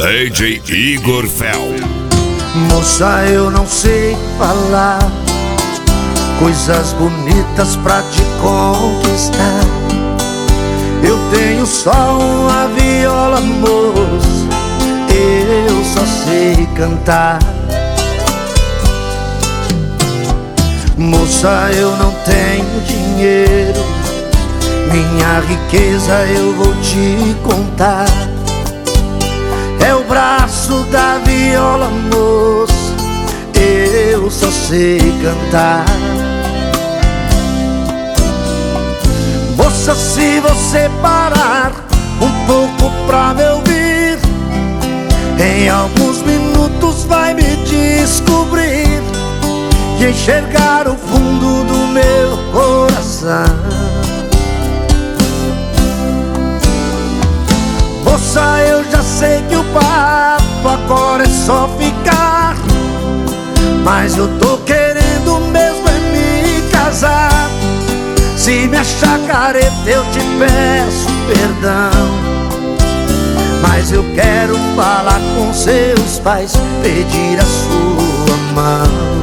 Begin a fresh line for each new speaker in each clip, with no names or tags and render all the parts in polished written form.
DJ Igor Fel.
Moça, eu não sei falar coisas bonitas pra te conquistar. Eu tenho só uma viola, moça, eu só sei cantar. Moça, eu não tenho dinheiro, minha riqueza eu vou te contar. É o braço da viola, moça, eu só sei cantar. Moça, se você parar um pouco pra me ouvir, em alguns minutos vai me descobrir e enxergar o fundo do meu coração. Moça, eu já sei que o papo agora é só ficar, mas eu tô querendo mesmo é me casar. Se me achar careta eu te peço perdão, mas eu quero falar com seus pais, pedir a sua mão.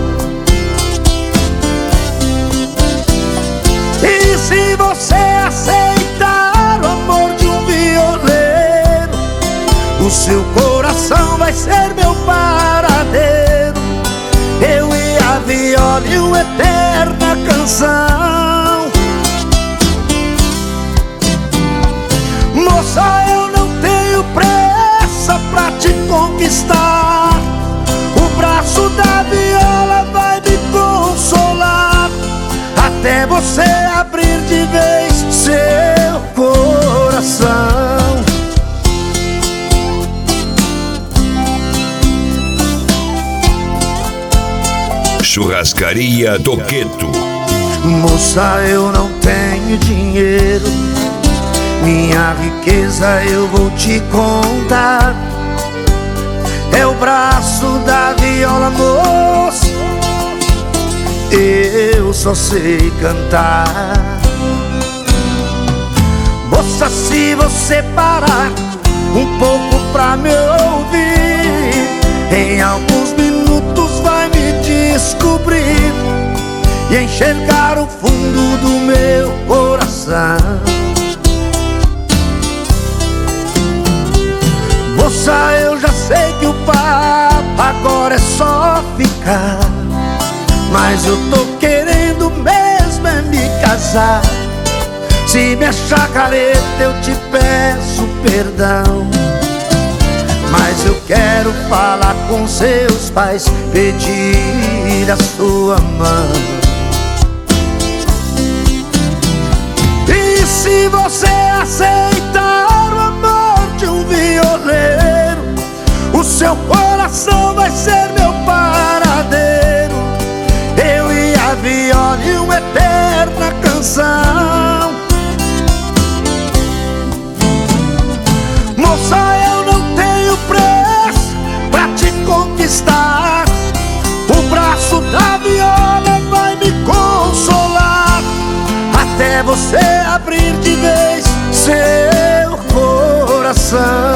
E se você aceitar o amor de um violeiro, o seu coração vai ser meu paradeiro. Eu e a viola e uma eterna canção. Moça, eu não tenho pressa pra te conquistar. O braço da viola vai me consolar, até você abrir de vez seu coração.
Churrascaria Toqueto.
Moça, eu não tenho dinheiro, minha riqueza eu vou te contar. É o braço da viola, moça, eu só sei cantar. Moça, se você parar um pouco pra me ouvir, em alguns minutos vai me descobrir e enxergar o fundo do meu coração. Moça, eu já sei que o papo agora é só ficar, mas eu tô querendo mesmo é me casar. Se me achar careta eu te peço perdão, mas eu quero falar com seus pais, pedir a sua mão. E se você aceitar o amor de um violeiro, o seu coração vai ser meu paradeiro. Eu e a viola e uma eterna canção. Moça, eu não tenho pressa pra te conquistar. O braço da viola vai me consolar, até você abrir de vez seu coração.